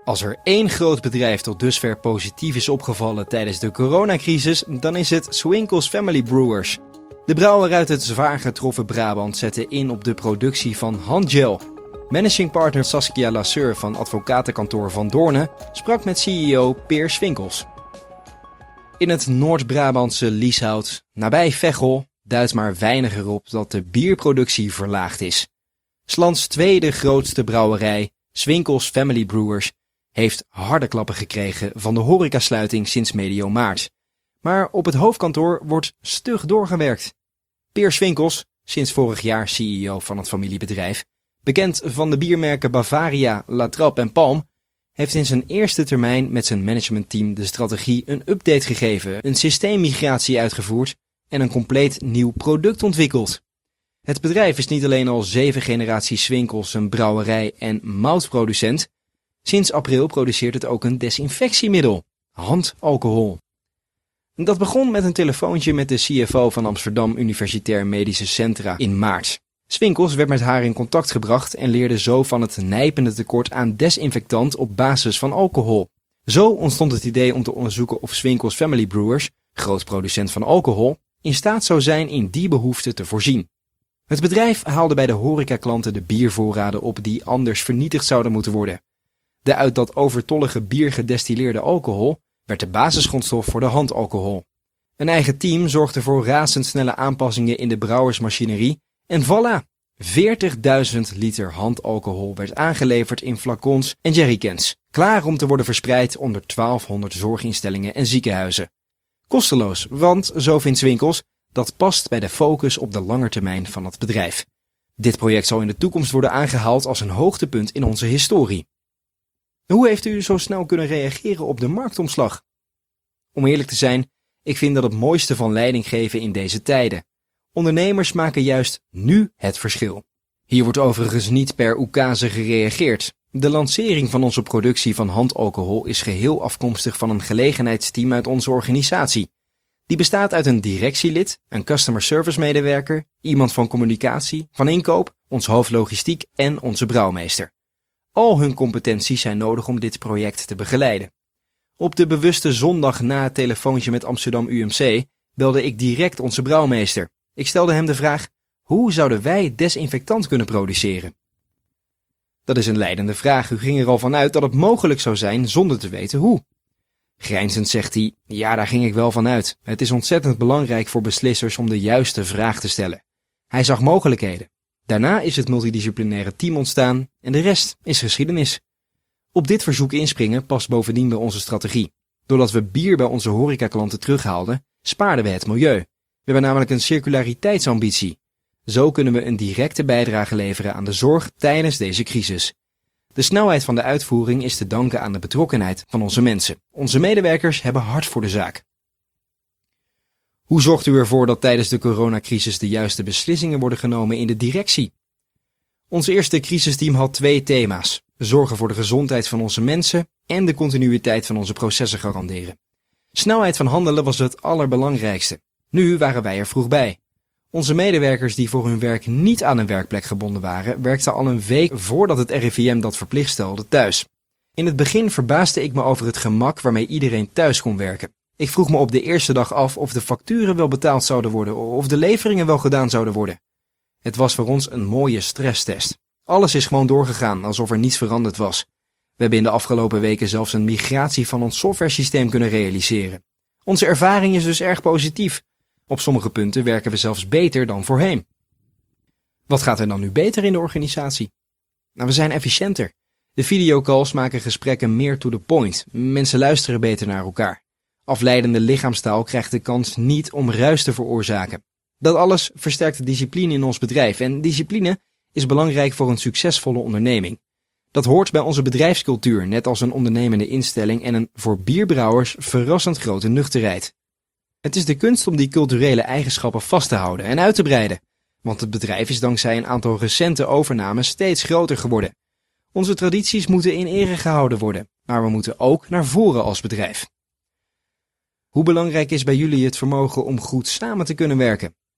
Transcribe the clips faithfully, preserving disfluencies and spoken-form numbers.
Als er één groot bedrijf tot dusver positief is opgevallen tijdens de coronacrisis, dan is het Swinkels Family Brewers. De brouwer uit het zwaar getroffen Brabant zette in op de productie van handgel. Managing partner Saskia Lasseur van advocatenkantoor Van Doorne sprak met C E O Peer Swinkels. In het Noord-Brabantse Lieshout, nabij Veghel, duidt maar weinig erop dat de bierproductie verlaagd is. 's Lands tweede grootste brouwerij, Swinkels Family Brewers, heeft harde klappen gekregen van de horecasluiting sinds medio maart. Maar op het hoofdkantoor wordt stug doorgewerkt. Peer Swinkels, sinds vorig jaar C E O van het familiebedrijf, bekend van de biermerken Bavaria, La Trappe en Palm, heeft in zijn eerste termijn met zijn managementteam de strategie een update gegeven, een systeemmigratie uitgevoerd en een compleet nieuw product ontwikkeld. Het bedrijf is niet alleen al zeven generaties Swinkels een brouwerij en moutproducent. Sinds april produceert het ook een desinfectiemiddel, handalcohol. Dat begon met een telefoontje met de C F O van Amsterdam Universitair Medische Centra in maart. Swinkels werd met haar in contact gebracht en leerde zo van het nijpende tekort aan desinfectant op basis van alcohol. Zo ontstond het idee om te onderzoeken of Swinkels Family Brewers, groot producent van alcohol, in staat zou zijn in die behoefte te voorzien. Het bedrijf haalde bij de horecaklanten de biervoorraden op die anders vernietigd zouden moeten worden. De uit dat overtollige bier gedestilleerde alcohol werd de basisgrondstof voor de handalcohol. Een eigen team zorgde voor razendsnelle aanpassingen in de brouwersmachinerie en voilà! veertigduizend liter handalcohol werd aangeleverd in flacons en jerrycans, klaar om te worden verspreid onder twaalfhonderd zorginstellingen en ziekenhuizen. Kosteloos, want, zo vindt Swinkels, dat past bij de focus op de langetermijn van het bedrijf. Dit project zal in de toekomst worden aangehaald als een hoogtepunt in onze historie. Hoe heeft u zo snel kunnen reageren op de marktomslag? Om eerlijk te zijn, ik vind dat het mooiste van leiding geven in deze tijden. Ondernemers maken juist nu het verschil. Hier wordt overigens niet per oekase gereageerd. De lancering van onze productie van handalcohol is geheel afkomstig van een gelegenheidsteam uit onze organisatie. Die bestaat uit een directielid, een customer service medewerker, iemand van communicatie, van inkoop, ons hoofd logistiek en onze brouwmeester. Al hun competenties zijn nodig om dit project te begeleiden. Op de bewuste zondag na het telefoontje met Amsterdam U M C belde ik direct onze brouwmeester. Ik stelde hem de vraag, hoe zouden wij desinfectant kunnen produceren? Dat is een leidende vraag. U ging er al vanuit dat het mogelijk zou zijn zonder te weten hoe. Grijnzend zegt hij, ja, daar ging ik wel van uit. Het is ontzettend belangrijk voor beslissers om de juiste vraag te stellen. Hij zag mogelijkheden. Daarna is het multidisciplinaire team ontstaan en de rest is geschiedenis. Op dit verzoek inspringen past bovendien bij onze strategie. Doordat we bier bij onze horecaklanten terughaalden, spaarden we het milieu. We hebben namelijk een circulariteitsambitie. Zo kunnen we een directe bijdrage leveren aan de zorg tijdens deze crisis. De snelheid van de uitvoering is te danken aan de betrokkenheid van onze mensen. Onze medewerkers hebben hart voor de zaak. Hoe zorgt u ervoor dat tijdens de coronacrisis de juiste beslissingen worden genomen in de directie? Ons eerste crisisteam had twee thema's. Zorgen voor de gezondheid van onze mensen en de continuïteit van onze processen garanderen. Snelheid van handelen was het allerbelangrijkste. Nu waren wij er vroeg bij. Onze medewerkers die voor hun werk niet aan een werkplek gebonden waren, werkten al een week voordat het R I V M dat verplicht stelde thuis. In het begin verbaasde ik me over het gemak waarmee iedereen thuis kon werken. Ik vroeg me op de eerste dag af of de facturen wel betaald zouden worden of de leveringen wel gedaan zouden worden. Het was voor ons een mooie stresstest. Alles is gewoon doorgegaan alsof er niets veranderd was. We hebben in de afgelopen weken zelfs een migratie van ons softwaresysteem kunnen realiseren. Onze ervaring is dus erg positief. Op sommige punten werken we zelfs beter dan voorheen. Wat gaat er dan nu beter in de organisatie? Nou, we zijn efficiënter. De videocalls maken gesprekken meer to the point. Mensen luisteren beter naar elkaar. Afleidende lichaamstaal krijgt de kans niet om ruis te veroorzaken. Dat alles versterkt de discipline in ons bedrijf en discipline is belangrijk voor een succesvolle onderneming. Dat hoort bij onze bedrijfscultuur, net als een ondernemende instelling en een voor bierbrouwers verrassend grote nuchterheid. Het is de kunst om die culturele eigenschappen vast te houden en uit te breiden, want het bedrijf is dankzij een aantal recente overnames steeds groter geworden. Onze tradities moeten in ere gehouden worden, maar we moeten ook naar voren als bedrijf. Hoe belangrijk is bij jullie het vermogen om goed samen te kunnen werken?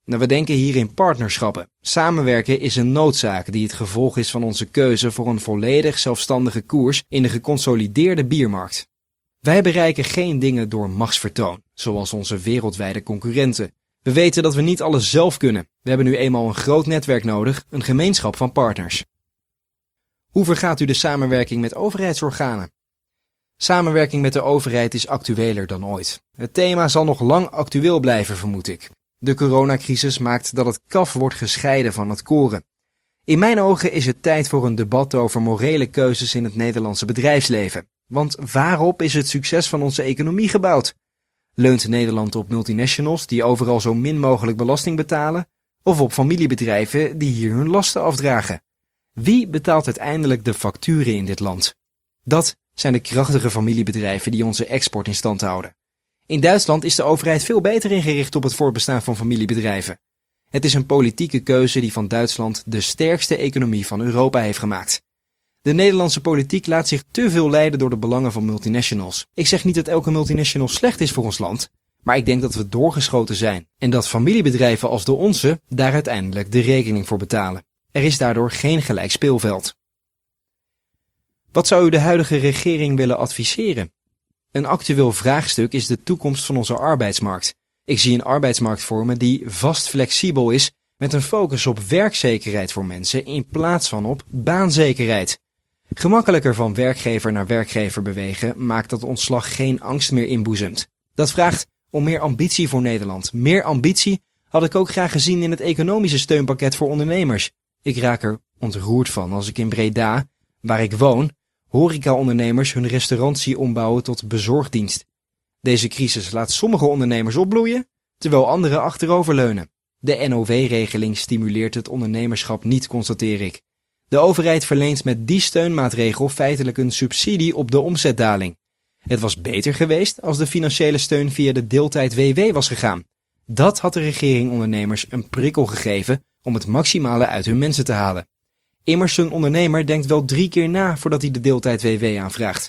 Nou, we denken hier in partnerschappen. Samenwerken is een noodzaak die het gevolg is van onze keuze voor een volledig zelfstandige koers in de geconsolideerde biermarkt. Wij bereiken geen dingen door machtsvertoon, zoals onze wereldwijde concurrenten. We weten dat we niet alles zelf kunnen. We hebben nu eenmaal een groot netwerk nodig, een gemeenschap van partners. Hoe vergaat u de samenwerking met overheidsorganen? Samenwerking met de overheid is actueler dan ooit. Het thema zal nog lang actueel blijven, vermoed ik. De coronacrisis maakt dat het kaf wordt gescheiden van het koren. In mijn ogen is het tijd voor een debat over morele keuzes in het Nederlandse bedrijfsleven. Want waarop is het succes van onze economie gebouwd? Leunt Nederland op multinationals die overal zo min mogelijk belasting betalen? Of op familiebedrijven die hier hun lasten afdragen? Wie betaalt uiteindelijk de facturen in dit land? Dat zijn de krachtige familiebedrijven die onze export in stand houden. In Duitsland is de overheid veel beter ingericht op het voortbestaan van familiebedrijven. Het is een politieke keuze die van Duitsland de sterkste economie van Europa heeft gemaakt. De Nederlandse politiek laat zich te veel leiden door de belangen van multinationals. Ik zeg niet dat elke multinational slecht is voor ons land, maar ik denk dat we doorgeschoten zijn en dat familiebedrijven als de onze daar uiteindelijk de rekening voor betalen. Er is daardoor geen gelijk speelveld. Wat zou u de huidige regering willen adviseren? Een actueel vraagstuk is de toekomst van onze arbeidsmarkt. Ik zie een arbeidsmarkt vormen die vast flexibel is met een focus op werkzekerheid voor mensen in plaats van op baanzekerheid. Gemakkelijker van werkgever naar werkgever bewegen maakt dat ontslag geen angst meer inboezemt. Dat vraagt om meer ambitie voor Nederland. Meer ambitie had ik ook graag gezien in het economische steunpakket voor ondernemers. Ik raak er ontroerd van als ik in Breda, waar ik woon, horecaondernemers hun restaurant zie ombouwen tot bezorgdienst. Deze crisis laat sommige ondernemers opbloeien, terwijl anderen achteroverleunen. De N O W-regeling stimuleert het ondernemerschap niet, constateer ik. De overheid verleent met die steunmaatregel feitelijk een subsidie op de omzetdaling. Het was beter geweest als de financiële steun via de deeltijd W W was gegaan. Dat had de regering ondernemers een prikkel gegeven om het maximale uit hun mensen te halen. Immers, een ondernemer denkt wel drie keer na voordat hij de deeltijd W W aanvraagt.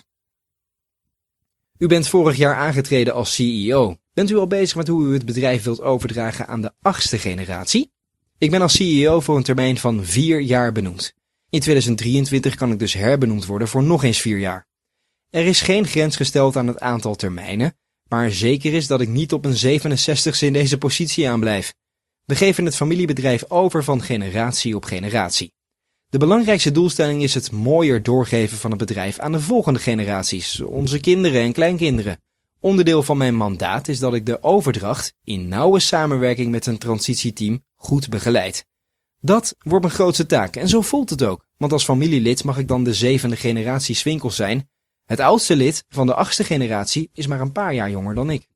U bent vorig jaar aangetreden als C E O. Bent u al bezig met hoe u het bedrijf wilt overdragen aan de achtste generatie? Ik ben als C E O voor een termijn van vier jaar benoemd. In tweeduizend drieëntwintig kan ik dus herbenoemd worden voor nog eens vier jaar. Er is geen grens gesteld aan het aantal termijnen, maar zeker is dat ik niet op een zevenenzestigste in deze positie aanblijf. We geven het familiebedrijf over van generatie op generatie. De belangrijkste doelstelling is het mooier doorgeven van het bedrijf aan de volgende generaties, onze kinderen en kleinkinderen. Onderdeel van mijn mandaat is dat ik de overdracht, in nauwe samenwerking met een transitieteam, goed begeleid. Dat wordt mijn grootste taak en zo voelt het ook, want als familielid mag ik dan de zevende generatie Swinkels zijn. Het oudste lid van de achtste generatie is maar een paar jaar jonger dan ik.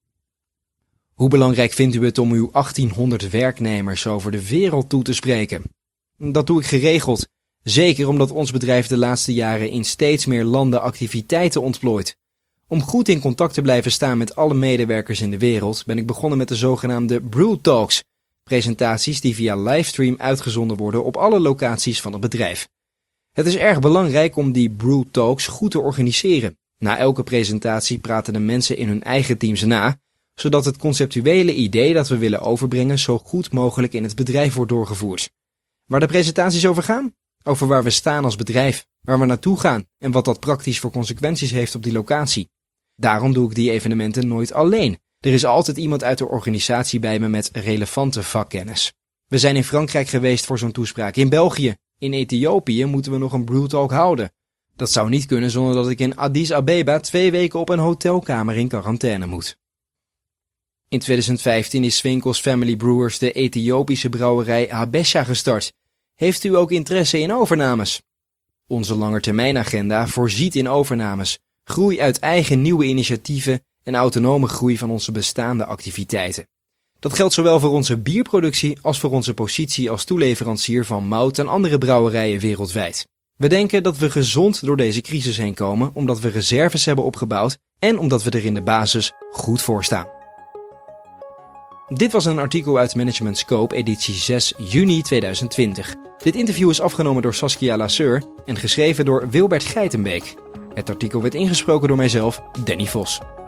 Hoe belangrijk vindt u het om uw achttienhonderd werknemers over de wereld toe te spreken? Dat doe ik geregeld, zeker omdat ons bedrijf de laatste jaren in steeds meer landen activiteiten ontplooit. Om goed in contact te blijven staan met alle medewerkers in de wereld ben ik begonnen met de zogenaamde Brew Talks, presentaties die via livestream uitgezonden worden op alle locaties van het bedrijf. Het is erg belangrijk om die Brew Talks goed te organiseren. Na elke presentatie praten de mensen in hun eigen teams na, zodat het conceptuele idee dat we willen overbrengen zo goed mogelijk in het bedrijf wordt doorgevoerd. Waar de presentaties over gaan? Over waar we staan als bedrijf, waar we naartoe gaan en wat dat praktisch voor consequenties heeft op die locatie. Daarom doe ik die evenementen nooit alleen. Er is altijd iemand uit de organisatie bij me met relevante vakkennis. We zijn in Frankrijk geweest voor zo'n toespraak, in België. In Ethiopië moeten we nog een brewtalk houden. Dat zou niet kunnen zonder dat ik in Addis Abeba twee weken op een hotelkamer in quarantaine moet. In tweeduizend vijftien is Swinkels Family Brewers de Ethiopische brouwerij Habesha gestart. Heeft u ook interesse in overnames? Onze langetermijnagenda voorziet in overnames, groei uit eigen nieuwe initiatieven en autonome groei van onze bestaande activiteiten. Dat geldt zowel voor onze bierproductie als voor onze positie als toeleverancier van mout en andere brouwerijen wereldwijd. We denken dat we gezond door deze crisis heen komen omdat we reserves hebben opgebouwd en omdat we er in de basis goed voor staan. Dit was een artikel uit Management Scope, editie zes juni tweeduizend twintig. Dit interview is afgenomen door Saskia Lasseur en geschreven door Wilbert Geitenbeek. Het artikel werd ingesproken door mijzelf, Danny Vos.